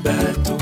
bateau.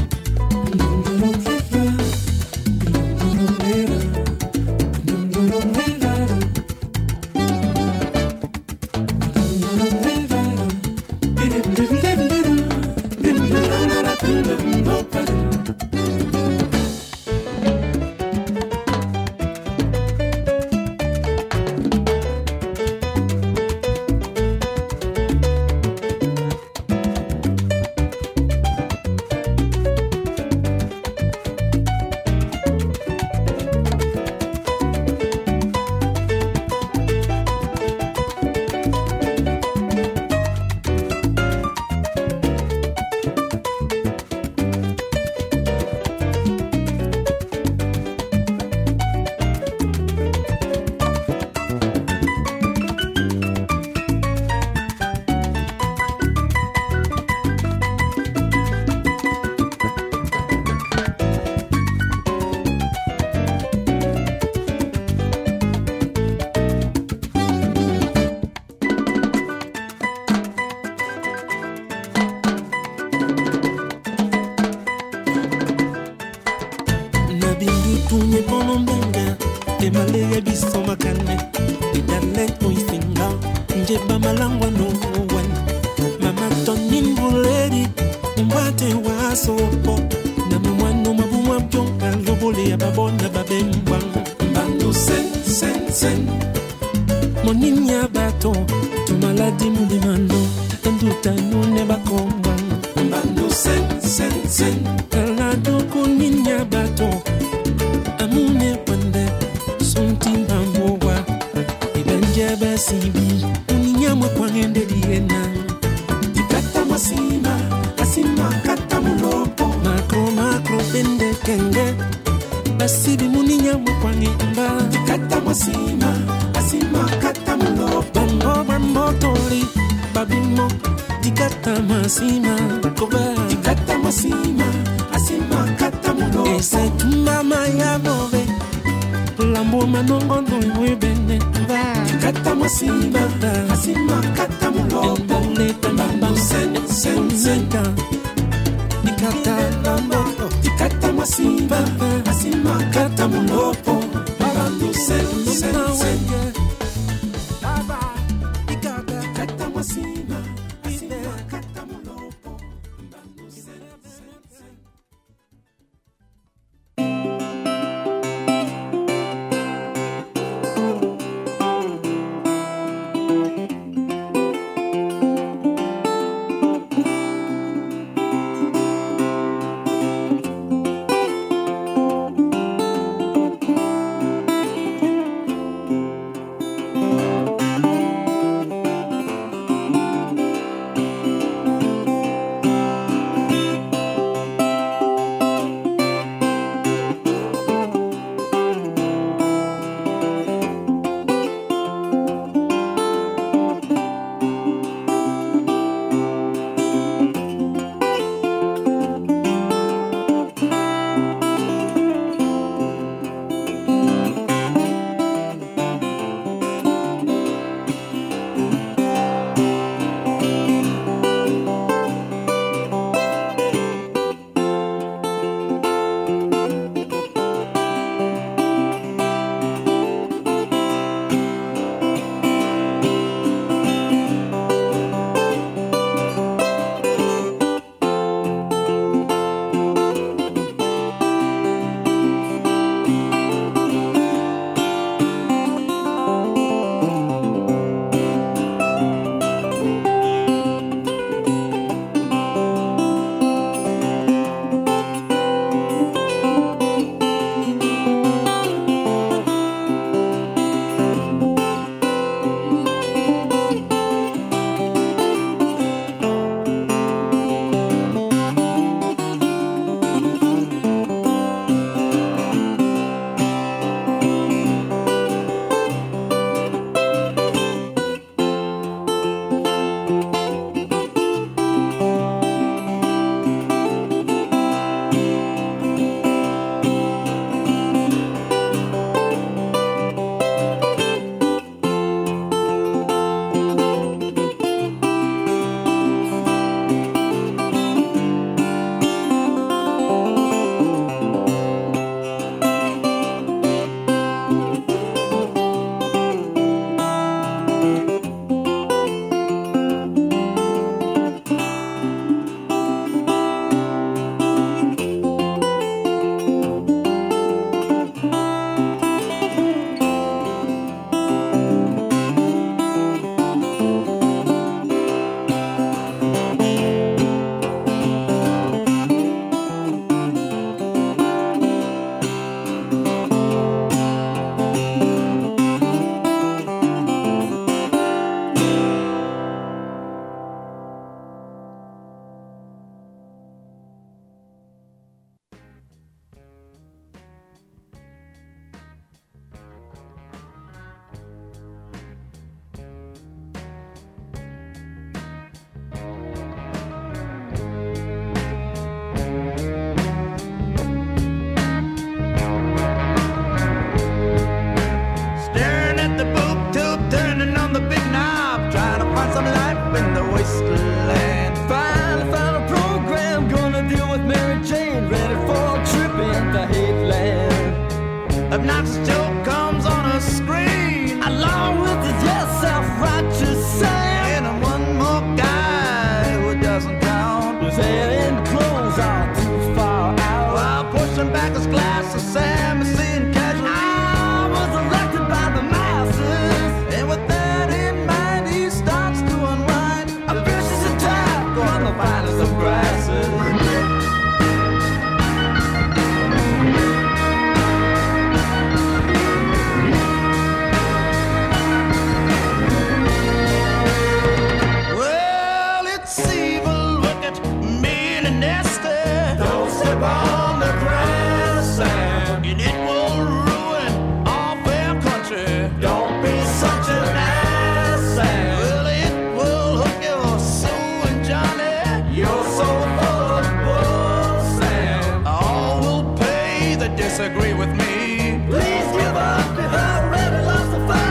step on the grass, and it will ruin all fair country. Don't be such an ass, and well, it will hook you, Sue and Johnny. You're so full of bull, and all will pay that disagree with me. Please give up, you've already lost the fight.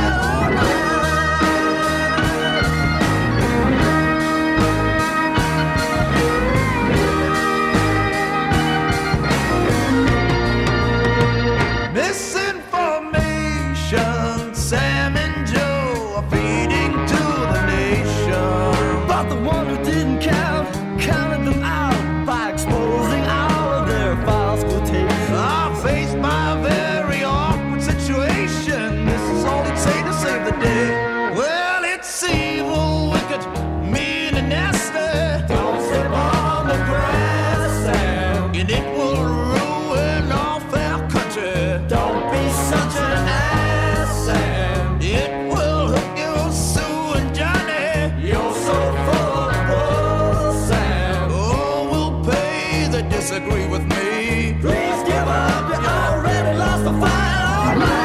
Misinformation, Sam and Joe are feeding to the nation. But the one who didn't count, counted them out by exposing all of their false quotations. I'm faced by a very awkward situation. This is all he'd say to save the day. Well, it's evil, wicked, mean and nasty. Don't step on the grass, and it will ruin all fair country. Don't be such an ass, and it will hook you, Sue and Johnny. You're so full of bull, and oh, we'll pay that disagree with me. Please give up, you already lost the fight. All right.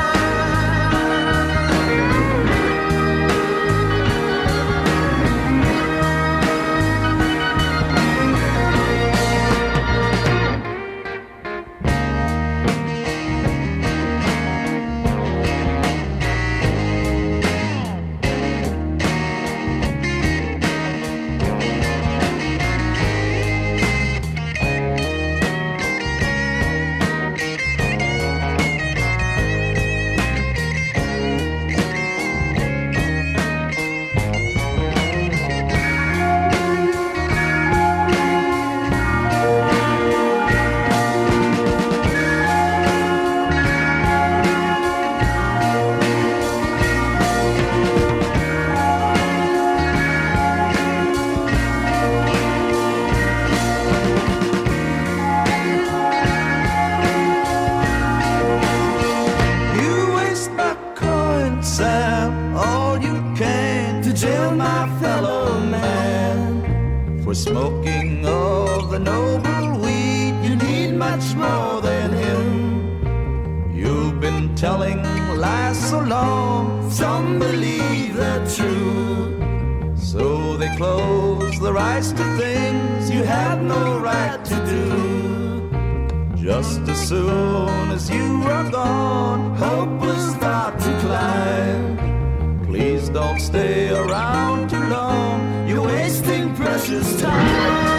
Sam, all you can to jail my fellow man. For smoking of the noble weed, you need much more than him. You've been telling lies so long, some believe they're true. So they close their eyes to things you have no right to do. Just as soon as you are gone, hope will start to climb. Please don't stay around too long, you're wasting precious time.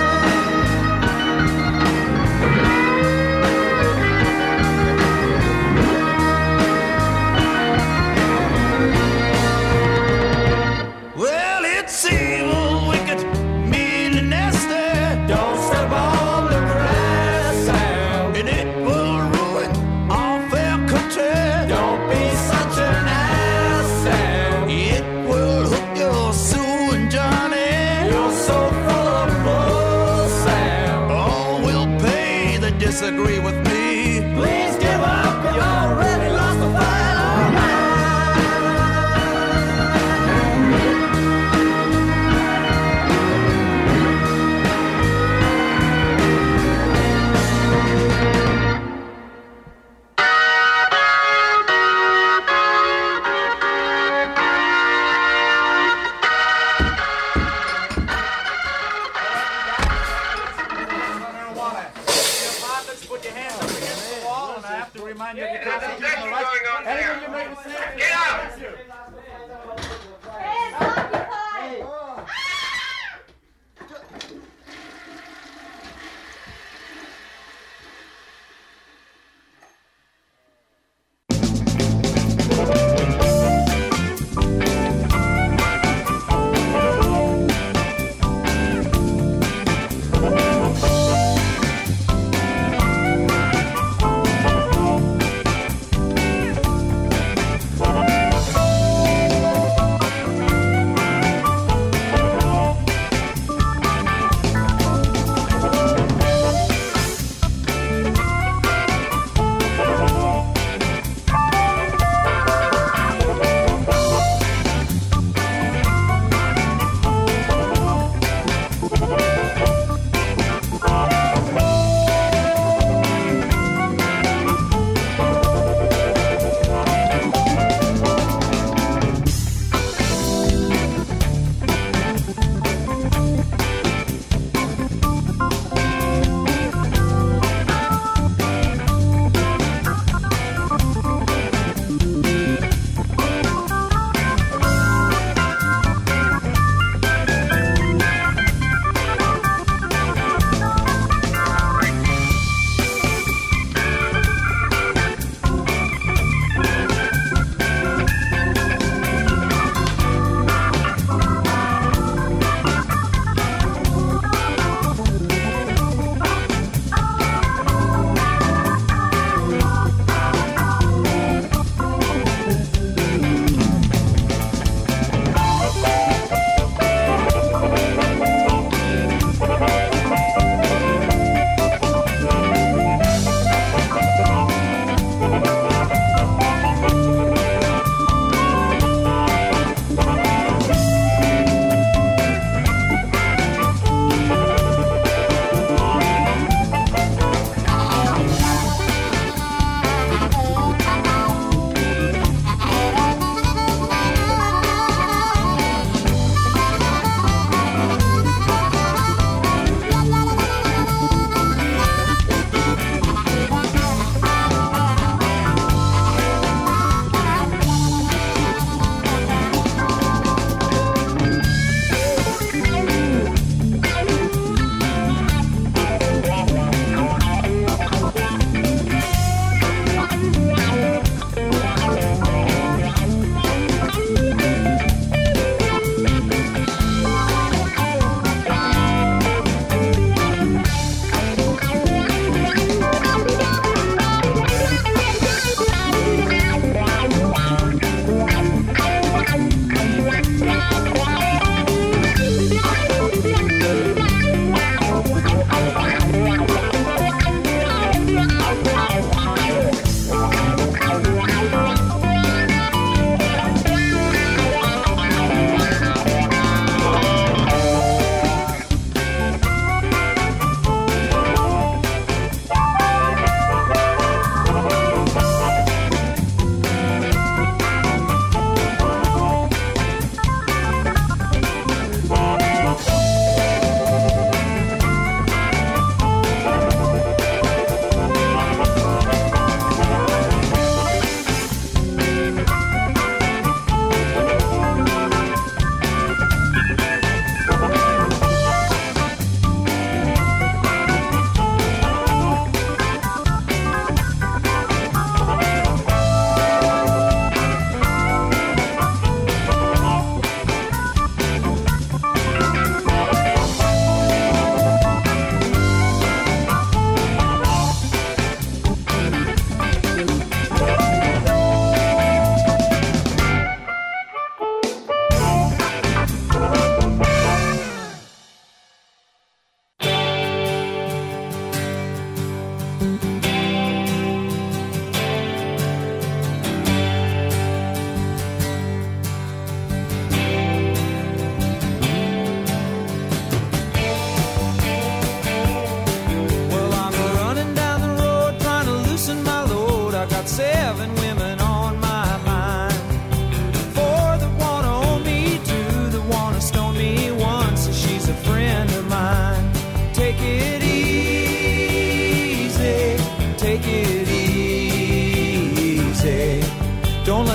Disagree with me. Please give up, you already lost the fight. All right.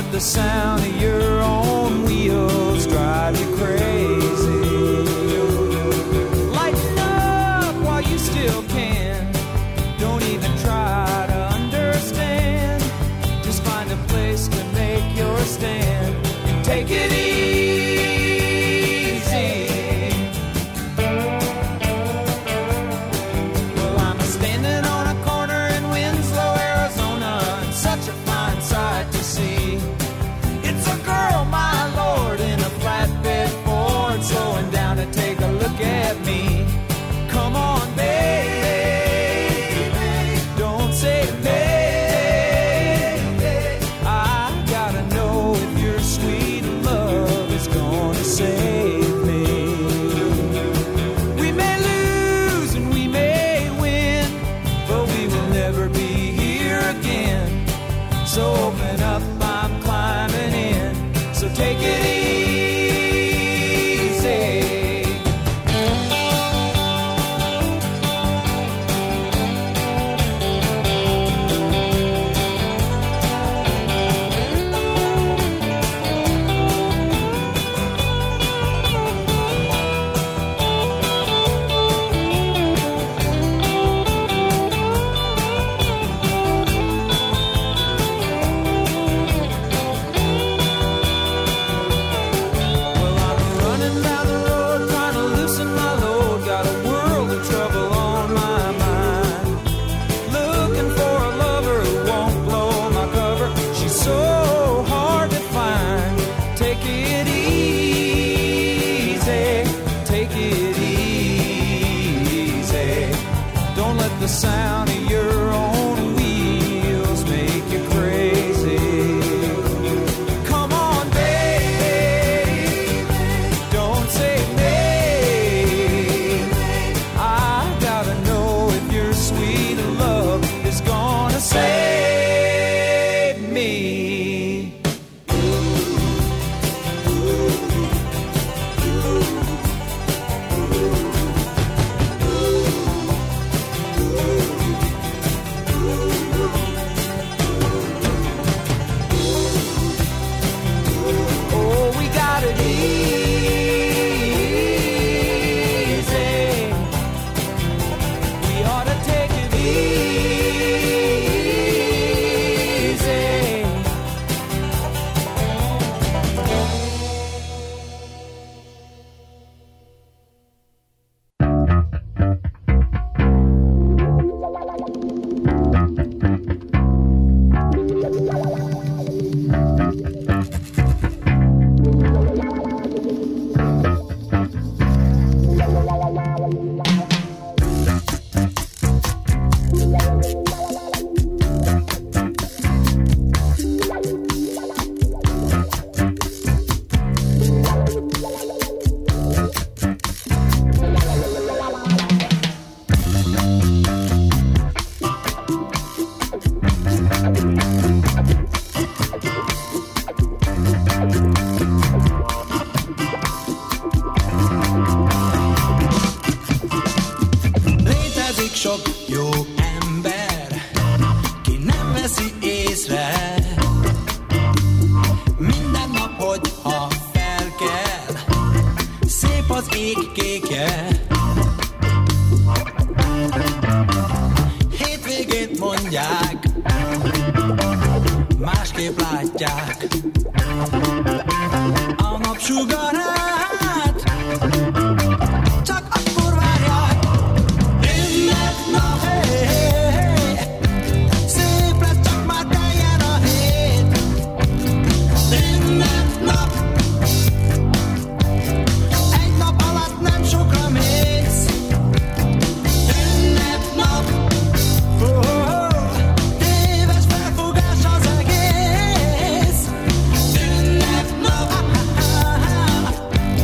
let the sound of your own wheels drive you crazy. Lighten up while you still can. Don't even try to understand. Just find a place to make your stand and take it easy. Well, I'm standing on a corner in Winslow, Arizona, and such a fine sight to see. It's a girl, my lord, in a flatbed Ford, slowing down to take a look at me. Come on, baby, don't say maybe. I gotta know if your sweet love is gonna save me. We may lose and we may win, but we will never be here again. So open up, I'm climbing in. So take it easy. Well, I'm running down the road trying to loosen my load. Got a world of trouble on my mind. Looking for a lover who won't blow my cover. She's so hard to find. Take it easy. Take it easy. Don't let the sound of your own wheels make you crazy. Come on, baby, don't say maybe. I gotta know if your sweet love is gonna save me. Oh, we got it easy. We ought to take it easy. Létezik sok jó ember, ki nem veszi észre. Minden nap, hogyha felkel, szép az ég kéke. Hétvégét mondják, másképp látják a napsugarát. Csak akkor várják. Ünnepnap, hey, hey, hey. Szép lesz, csak már teljen a hét. Ünnepnap, egy nap alatt nem sokra mész. Ünnepnap, téves felfogás az egész. Ünnepnap,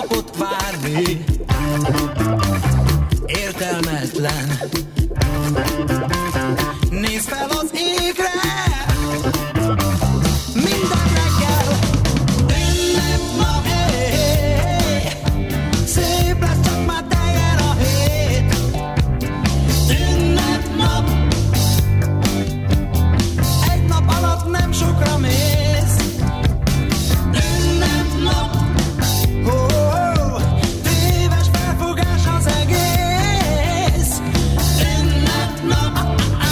napot várni értelmetlen. Nézd fel az égre, minden reggel ünnepnap, szép lesz, csak már teljen a hét. Ünnepnap, egy nap alatt nem sokra mész. Ünnepnap, téves felfogás az egész. Ünnepnap,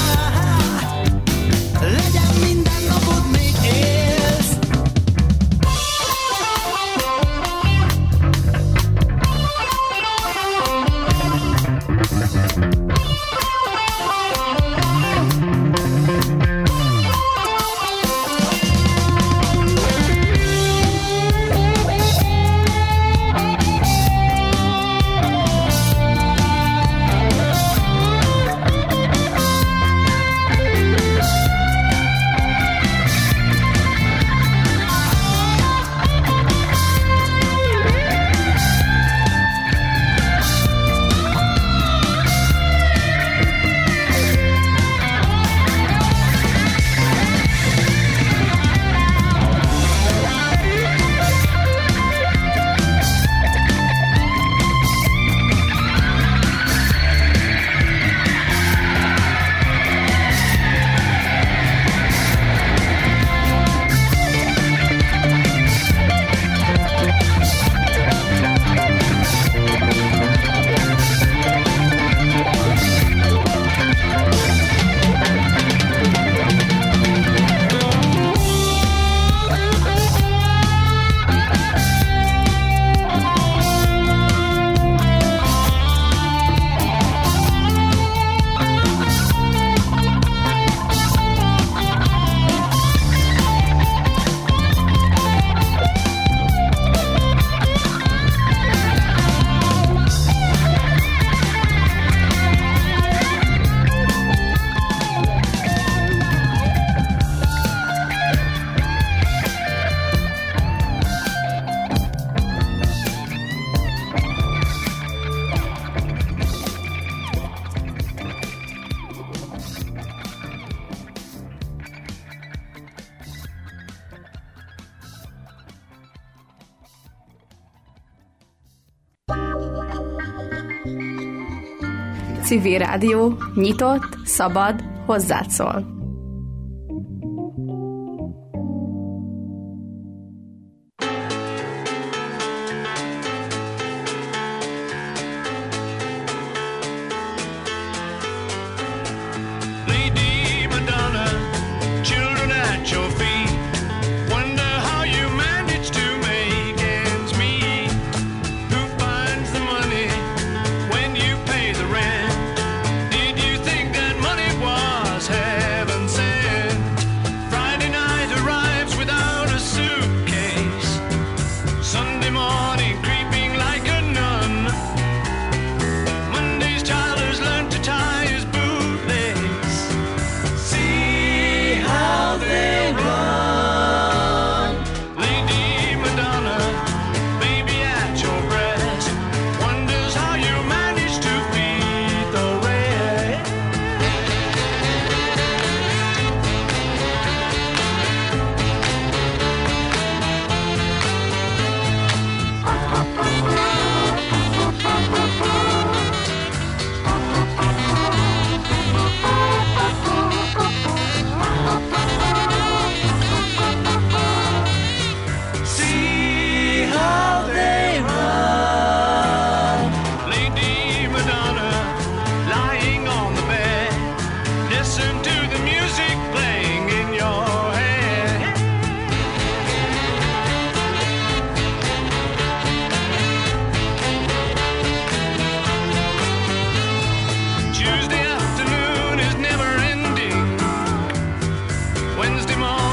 legyen minden napod még élsz. Civil Rádió, nyitott, szabad, hozzád szól.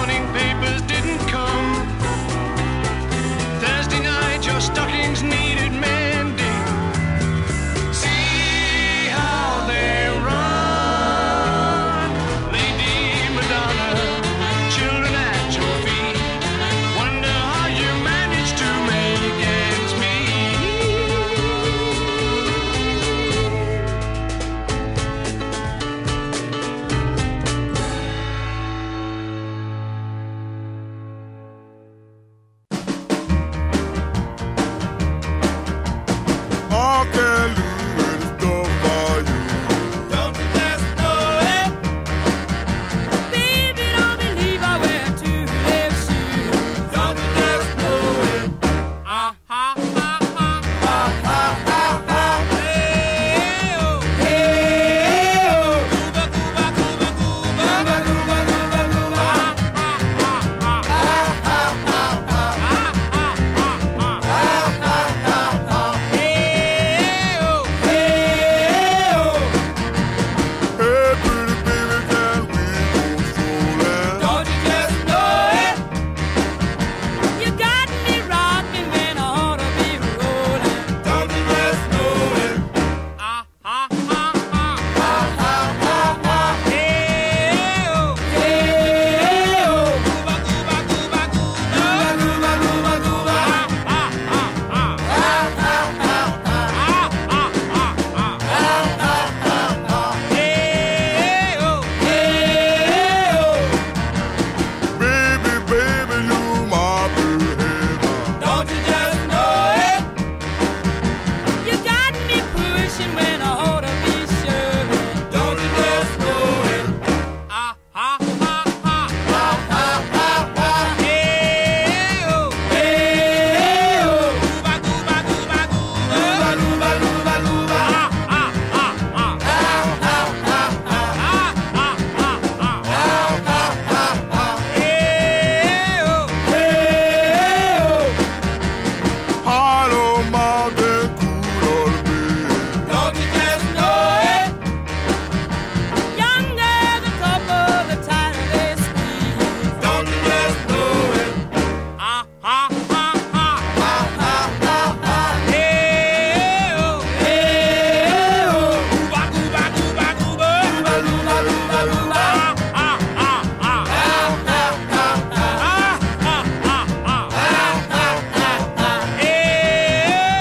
Stockings needed